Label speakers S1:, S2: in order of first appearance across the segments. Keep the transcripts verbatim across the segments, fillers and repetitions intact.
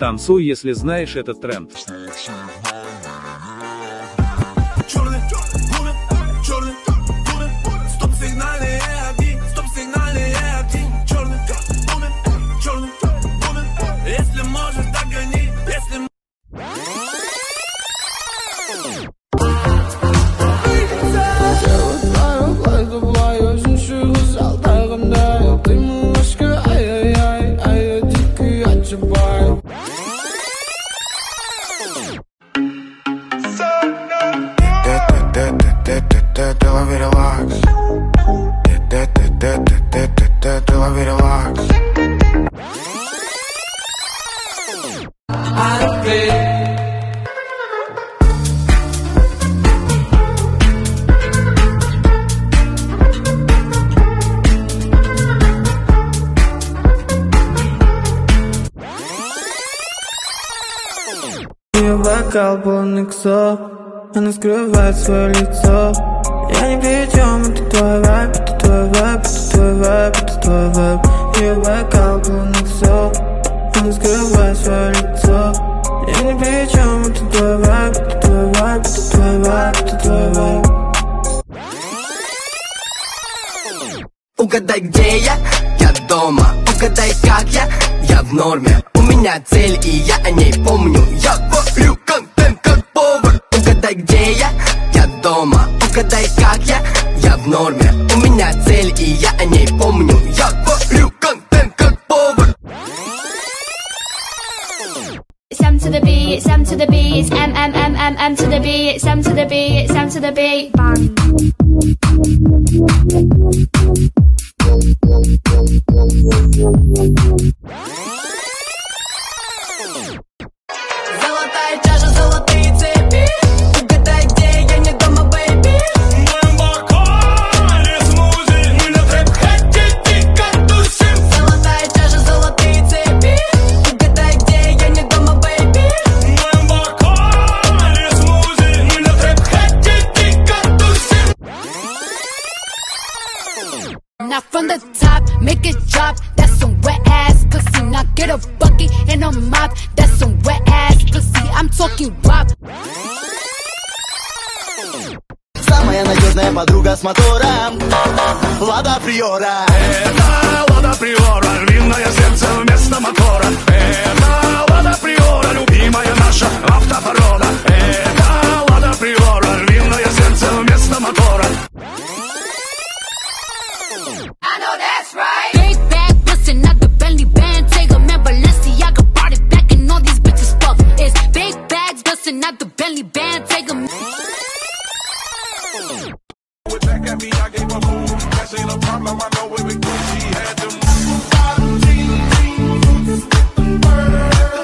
S1: Танцуй, если знаешь этот тренд.
S2: Бокал полный ксо, она скрывает свое лицо. Я ни при чем, это твой вайб, это твой вайб, это твой вайб, это твой вайб. Ее бокал полный ксо, она скрывает свое лицо. Я ни при чем, это твой вайб, это твой вайб, это твой вайб, это твой вайб.
S3: Угадай, где я? Я дома. Угадай, как я? Я в норме. У меня цель, и я о ней помню. Я варю контент как повар. Угадай, где я? Я дома. Угадай, как я? Я в норме. У меня цель, и я о ней помню. Я варю контент как повар.
S4: Sam to the beat, Sam to the beat, M M M M M to the beat, Sam to the beat, Sam to the beat, bang.
S3: Золотая чаша, золотые цепи. Угадай, где я не дома, бэйби. В моем бокале смузи, мы на трэп-хэте тусим. Золотая чаша, золотые цепи. Угадай, где я не дома, бэйби. В моем бокале смузи, мы на трэп-хэте тусим.
S4: Now from the top, make it drop. That's some wet ass pussy. Now get a bucket and a mop. That's some wet ass pussy. I'm talking wop.
S3: Самая надежная подруга с мотором Лада Приора.
S5: Это Лада Приора, львиное сердце вместо мотора. Это Лада Приора, любимая наша автопорода. Это Лада Приора, львиное сердце вместо мотора.
S4: I know that's right. Big bag, bustin' out the Bentley band. Take a man, Balenciaga brought it back, and all these bitches fuck. It's big bags, bustin' out the Bentley band. Take a.
S5: With back at me, I gave a move. That ain't a problem, I know it was good. She had them.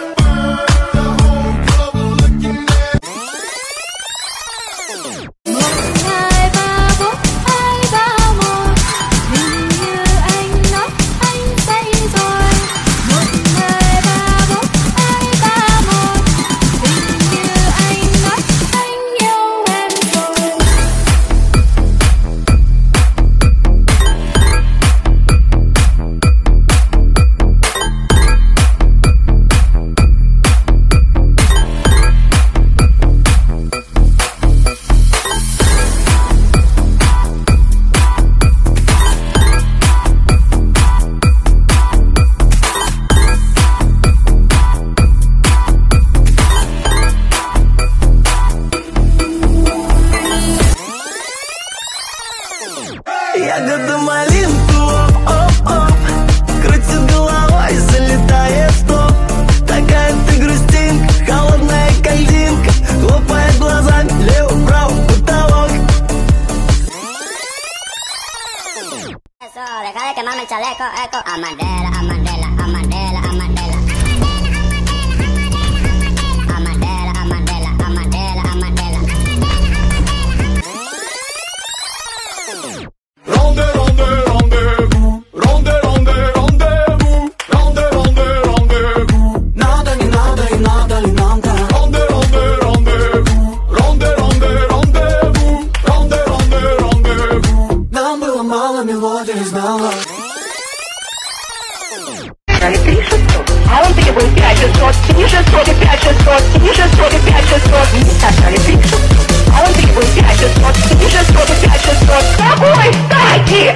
S6: шестьсот, не сошли прикшут. А он требует пять шестьсот, три шестьсот и пять шестьсот. С какой стати?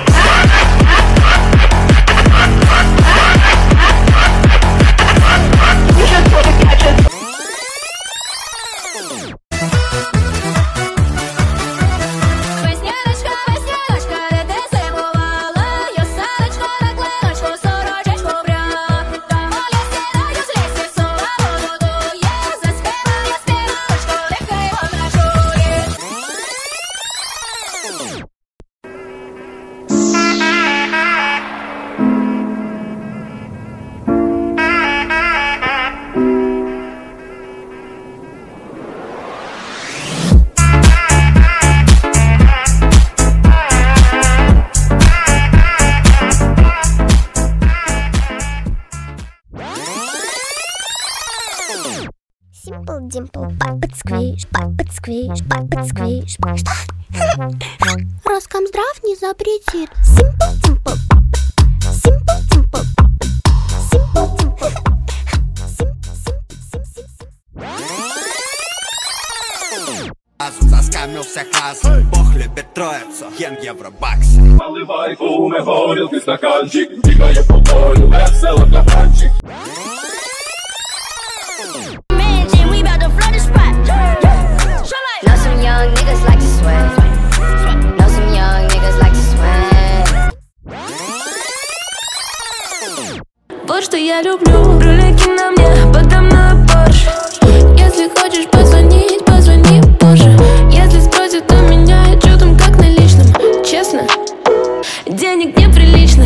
S6: три шестьсот и пять шестьсот.
S7: Simple dimple, папа сквиш, папа сквиш, папа сквиш. Что? Роскомздрав не запретит. Simple dimple, папа. Simple dimple, папа. Simple dimple, папа.
S8: Заскамился класс, Бог любит троицу, ем евробаксы.
S5: Наливай куме горілки стаканчик, бігає по полю, весело кабанчик.
S4: Know some young niggas like to sweat. Know some young niggas like to sweat.
S9: Вот что я люблю. Ролики на мне, подо мной Порш. Если хочешь позвонить, позвони позже. Если спросят у меня, чё там как на личном. Честно, денег неприлично.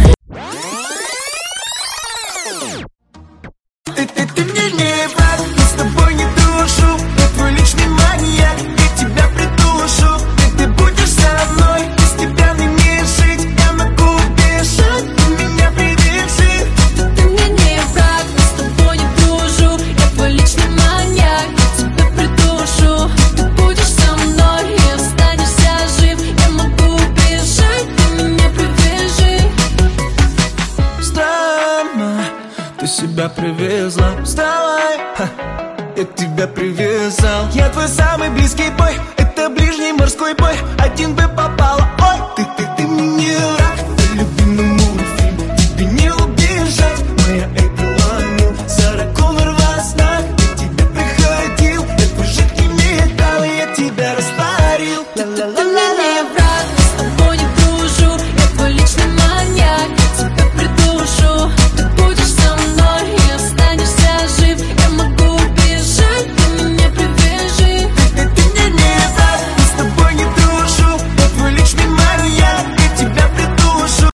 S3: Ты, ты, ты мне не враг, но с тобой не дружу. Я твой личный маньяк, я тебя придушу. И ты будешь со мной, без тебя мне не жить. Я могу бежать, ты меня привяжи.
S9: Ты мне не враг, но с тобой не дружу. Я твой личный маньяк, я тебя придушу. Ты будешь со мной и останешься жив. Я могу бежать, ты меня привяжи.
S3: Странно, ты себя привезла. Вставай, ха, я тебя привязал. Я твой самый близкий бой.